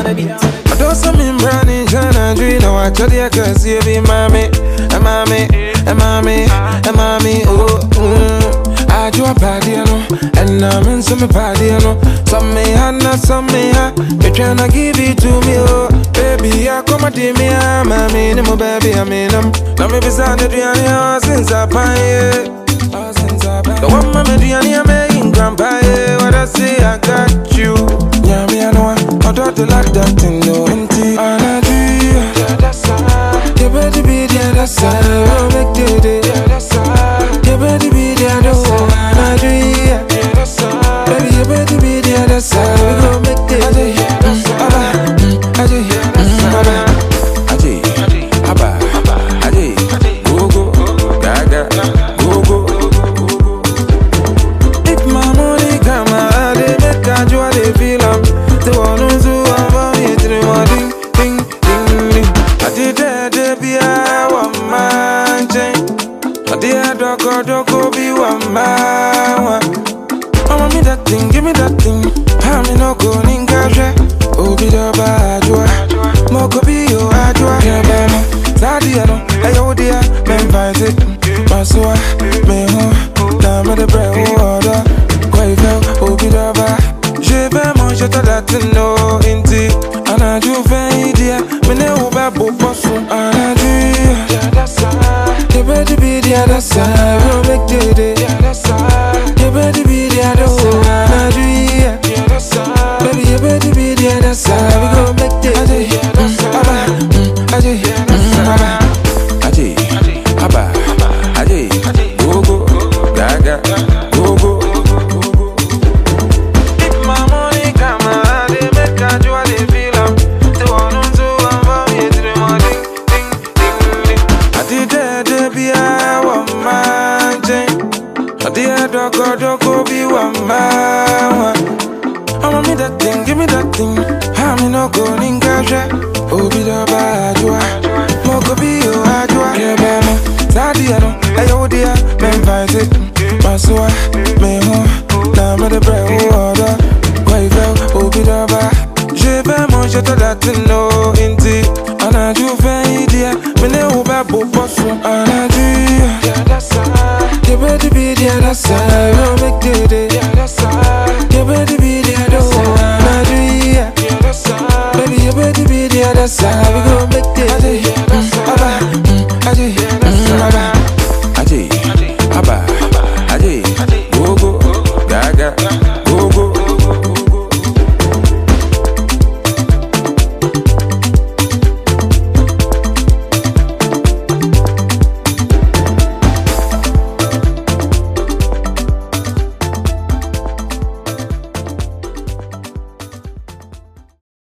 on the beat. I don't some in branding, Jana Dream. Now I tell you, cause you be mommy, mommy, mommy, mommy, I do a party, and I'm in some party, some me Hannah, some me ha. You tryna give it to me, oh, baby, I come at me, mommy, no baby, I mean, now me beside the Diana since I pay. The one mama Diana making grandpa, what I say, I got you. Yeah, me, I know I don't like that thing, no, empty. And I do, yeah, that's all. You better be there, that's all. We'll make the day, yeah, that's all. You better be there, that's all. And I do, yeah, that's all. Baby, you better be there, that's all. We gon' make the day, go, go, gaga, go, go. If my money come out, they make a joy, they feel the one who's who I'm on it, the one ding, ding, ding, ding. I did that, be a woman, Jane. I did doko, be one man. Mama, me that thing, give me that thing. I'm in no go, ninga, oh, be the bad joy. Moko be your adjoa, Yabama, Sadiano, ayo dear, men find it. Masua, me ho, damn the bread water. Quite well, oh, be the bad. Je vais manger ta date, no, inti. Ana ju fais dia, me ne ou ba bo posso. Ana ju, yeah, that's all. You better be there, that's all. We'll make the day, yeah, that's all. You better be there, that's all. Ana ju, yeah, that's all. Baby, you better be there, that's all. We gon' make the day, yeah, that's all. Aje, go, go, gaga, go, go. Doko be one man. Mama, me that thing, give me that thing. I'm no go ninga, oh be the bad joy. Moko be your adjoa, Yabama, Sadiano, ayo dear, men find it. Masua, me ho, damn the bread water. Quite well, oh be the bad. Je vais manger ta date, no, inti. Ana ju fais dia, me ne ou ba bo posso. Ana ju, yeah, that's all. You better be there, that's all. We'll make the day, yeah, that's all. You better be there, that's all. I do, yeah, that's all. Baby, you better be there, that's all. We go.